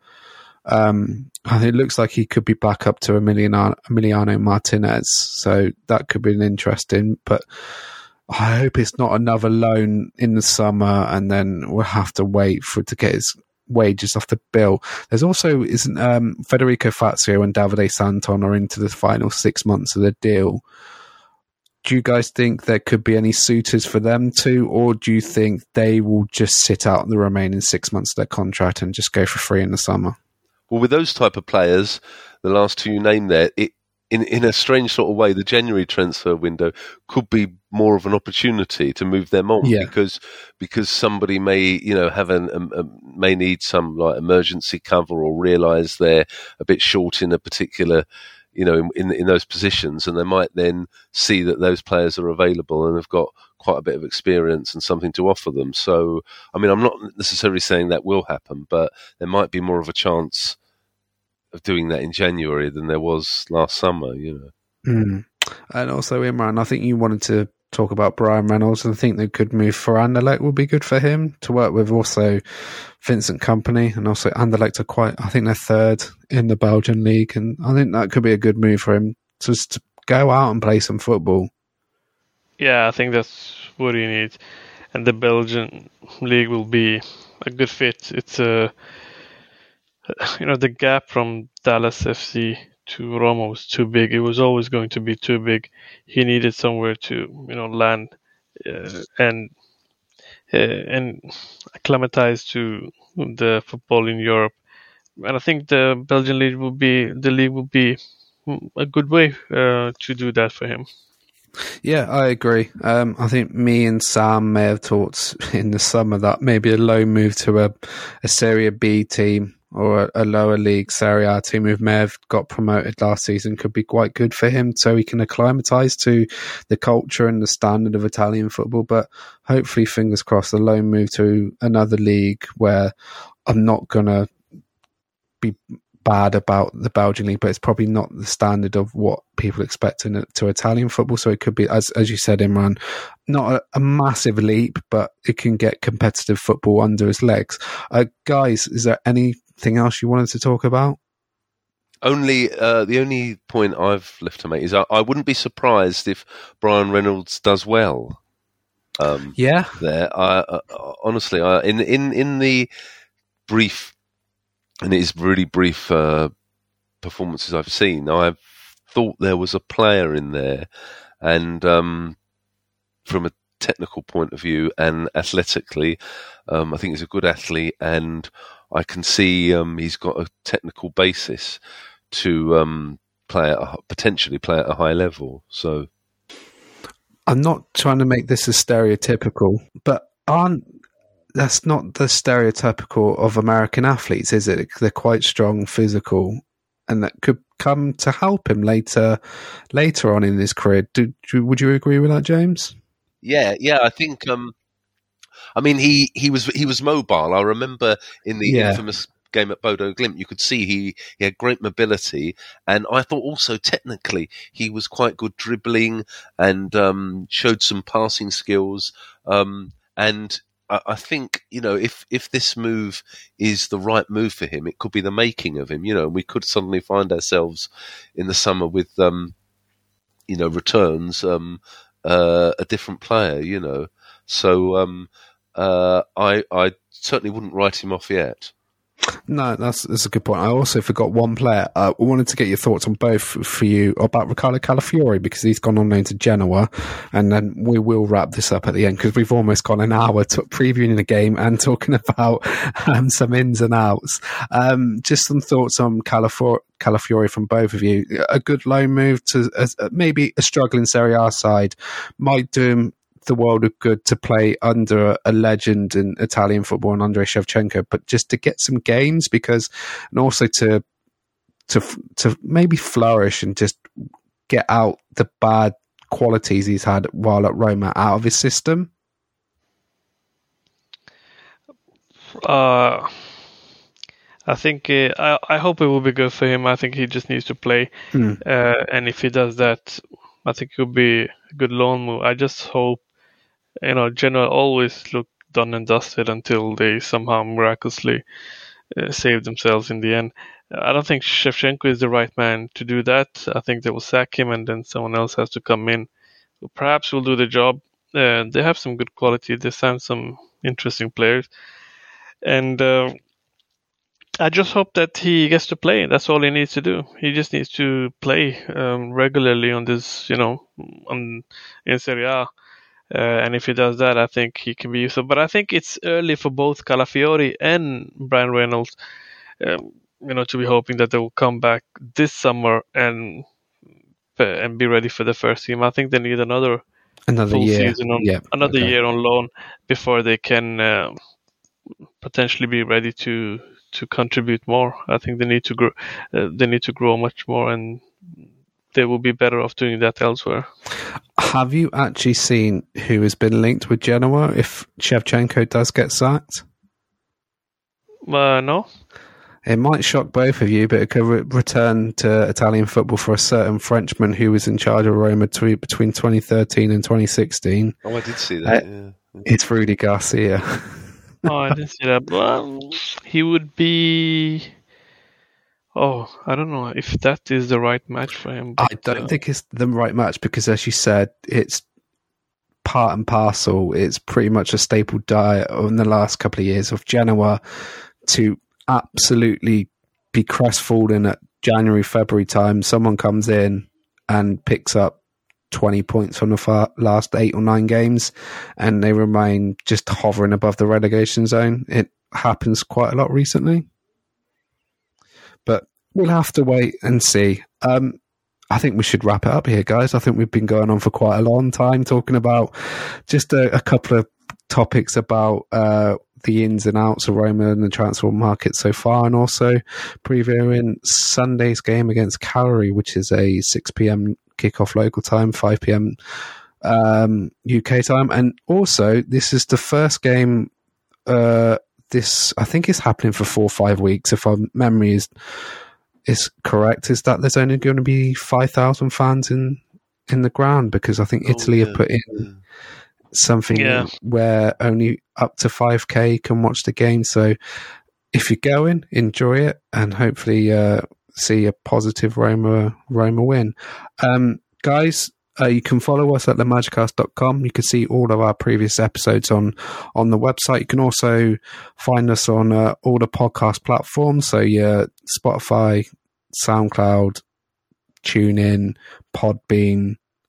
um, it looks like he could be back up to Emiliano, Emiliano Martinez. So that could be an interesting. But I hope it's not another loan in the summer, and then we'll have to wait for to get his wages off the bill. There's also isn't um, Federico Fazio and Davide Santon are into the final six months of the deal. Do you guys think there could be any suitors for them too, or do you think they will just sit out the remaining six months of their contract and just go for free in the summer? Well, with those type of players, the last two you named there, it, in in a strange sort of way, the January transfer window could be more of an opportunity to move them on, yeah. because because somebody may you know have an um, um, may need some like emergency cover, or realise they're a bit short in a particular you know in, in in those positions, and they might then see that those players are available and have got quite a bit of experience and something to offer them. So, I mean, I'm not necessarily saying that will happen, but there might be more of a chance of doing that in January than there was last summer, you know. Mm. And also, Imran, I think you wanted to talk about Brian Reynolds, and I think the good move for Anderlecht would be good for him to work with also Vincent Kompany, and also Anderlecht are quite, I think they're third in the Belgian league, and I think that could be a good move for him just to go out and play some football. Yeah, I think that's what he needs, and the Belgian league will be a good fit. It's a you know the gap from Dallas F C to Roma was too big. It was always going to be too big. He needed somewhere to you know land uh, and uh, and acclimatize to the football in Europe. And I think the Belgian league will be the league will be a good way uh, to do that for him. Yeah, I agree. Um, I think me and Sam may have talked in the summer that maybe a loan move to a, a Serie B team or a, a lower league Serie A team who may have got promoted last season could be quite good for him, so he can acclimatise to the culture and the standard of Italian football. But hopefully, fingers crossed, a loan move to another league where I'm not going to be bad about the Belgian league, but it's probably not the standard of what people expect in, to Italian football. So it could be, as as you said, Imran, not a, a massive leap, but it can get competitive football under his legs. Uh, guys, is there anything else you wanted to talk about? Only uh, the only point I've left to make is I, I wouldn't be surprised if Brian Reynolds does well. Um, yeah, there. I, uh, honestly, I, in in in the brief. And it is really brief uh, performances I've seen. I've thought there was a player in there, and um, from a technical point of view and athletically. Um, I think he's a good athlete, and I can see um, he's got a technical basis to um, play at a, potentially play at a high level. So, I'm not trying to make this as stereotypical, but aren't that's not the stereotypical of American athletes, is it? They're quite strong, physical, and that could come to help him later later on in his career. Do, do would you agree with that, James? Yeah, yeah, I think. Um, I mean, he, he was he was mobile. I remember in the Yeah. infamous game at Bodo Glimt, you could see he, he had great mobility, and I thought also technically he was quite good dribbling and um, showed some passing skills. Um, and I, I think, you know, if if this move is the right move for him, it could be the making of him. You know, and we could suddenly find ourselves in the summer with, um, you know, returns um, uh, a different player. You know, so um, uh, I I certainly wouldn't write him off yet. No, that's that's a good point. I also forgot one player. Uh, we wanted to get your thoughts on both for you about Riccardo Calafiori, because he's gone on loan to Genoa, and then we will wrap this up at the end because we've almost gone an hour to previewing the game and talking about um, some ins and outs. Um, just some thoughts on Calafiori, Calafiori from both of you. A good loan move to uh, maybe a struggling Serie A side might do him the world of good to play under a legend in Italian football and Andrei Shevchenko, but just to get some games, because and also to to to maybe flourish and just get out the bad qualities he's had while at Roma out of his system. Uh, I think uh, I I hope it will be good for him. I think he just needs to play, Mm. uh, and if he does that, I think it will be a good loan move. I just hope. You know, Genoa always look done and dusted until they somehow miraculously uh, save themselves in the end. I don't think Shevchenko is the right man to do that. I think they will sack him and then someone else has to come in. So perhaps will do the job. Uh, they have some good quality. They signed some interesting players. And uh, I just hope that he gets to play. That's all he needs to do. He just needs to play um, regularly on this, you know, on in Serie A. Uh, and if he does that, I think he can be useful. But I think it's early for both Calafiori and Brian Reynolds, um, you know, to be hoping that they will come back this summer and and be ready for the first team. I think they need another Another full year, season on yeah, another okay. year on loan before they can uh, potentially be ready to to contribute more. I think they need to grow. Uh, they need to grow much more, and they will be better off doing that elsewhere. Have you actually seen who has been linked with Genoa if Shevchenko does get sacked? Uh, no. It might shock both of you, but it could re- return to Italian football for a certain Frenchman who was in charge of Roma t- between twenty thirteen and twenty sixteen. Oh, I did see that. Uh, yeah. It's Rudy Garcia. Oh, I didn't see that. Well, he would be. Oh, I don't know if that is the right match for him. I But, don't uh, think it's the right match because, as you said, it's part and parcel. It's pretty much a staple diet in the last couple of years of Genoa to absolutely be crestfallen at January, February time. Someone comes in and picks up twenty points from the far, last eight or nine games, and they remain just hovering above the relegation zone. It happens quite a lot recently. But we'll have to wait and see. Um, I think we should wrap it up here, guys. I think we've been going on for quite a long time talking about just a, a couple of topics about uh, the ins and outs of Roma and the transfer market so far, and also previewing Sunday's game against Cagliari, which is a six p.m. kickoff local time, five p.m. Um, U K time. And also, this is the first game uh, this, I think, is happening for four or five weeks, if our memory is is correct, is that there's only going to be five thousand fans in, in the ground, because I think Oh, Italy yeah, have put in yeah. something Yeah. where only up to five K can watch the game. So if you're going, enjoy it, and hopefully uh, see a positive Roma Roma win. Um, guys, uh, you can follow us at the magicast dot com. You can see all of our previous episodes on, on the website. You can also find us on uh, all the podcast platforms. So yeah, Spotify, SoundCloud, TuneIn, Podbean,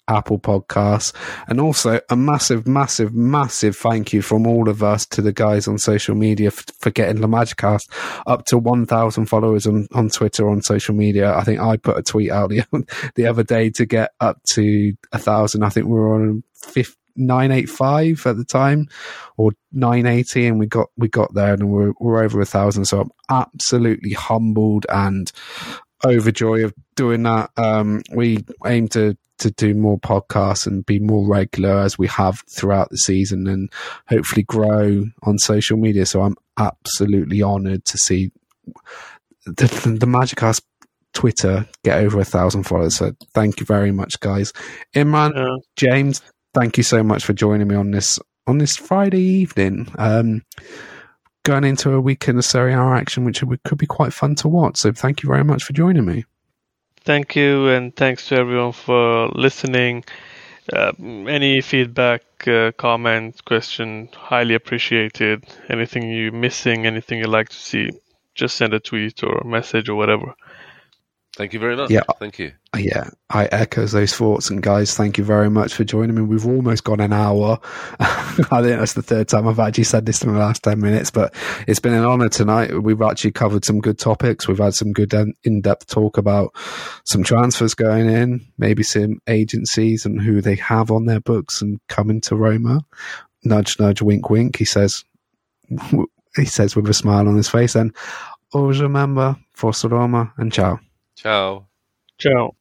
Apple Podcasts, and also a massive, massive, massive thank you from all of us to the guys on social media f- for getting the Magicast up to one thousand followers on, on Twitter, on social media. I think I put a tweet out the, the other day to get up to a thousand. I think we were on nine eighty-five at the time, or nine eighty, and we got we got there, and we're, we're over a thousand. So I'm absolutely humbled and overjoyed of doing that. Um, we aim to to do more podcasts and be more regular as we have throughout the season, and hopefully grow on social media. So I'm absolutely honoured to see the, the Magicast Twitter get over a thousand followers. So thank you very much, guys. Imran, yeah. James, thank you so much for joining me on this on this Friday evening. Um, going into a weekend of Serie A action, which could be quite fun to watch. So thank you very much for joining me. Thank you, and thanks to everyone for listening. Uh, any feedback, uh, comment, question, highly appreciated. Anything you're missing, anything you'd like to see, just send a tweet or a message or whatever. Thank you very much. Yeah, thank you. Yeah, I echo those thoughts. And guys, thank you very much for joining me. We've almost gone an hour. I think that's the third time I've actually said this in the last ten minutes, but it's been an honour tonight. We've actually covered some good topics. We've had some good in-depth talk about some transfers going in, maybe some agencies and who they have on their books and coming to Roma. Nudge, nudge, wink, wink. He says, he says with a smile on his face. And always remember, Forza Roma, and ciao. Ciao. Ciao.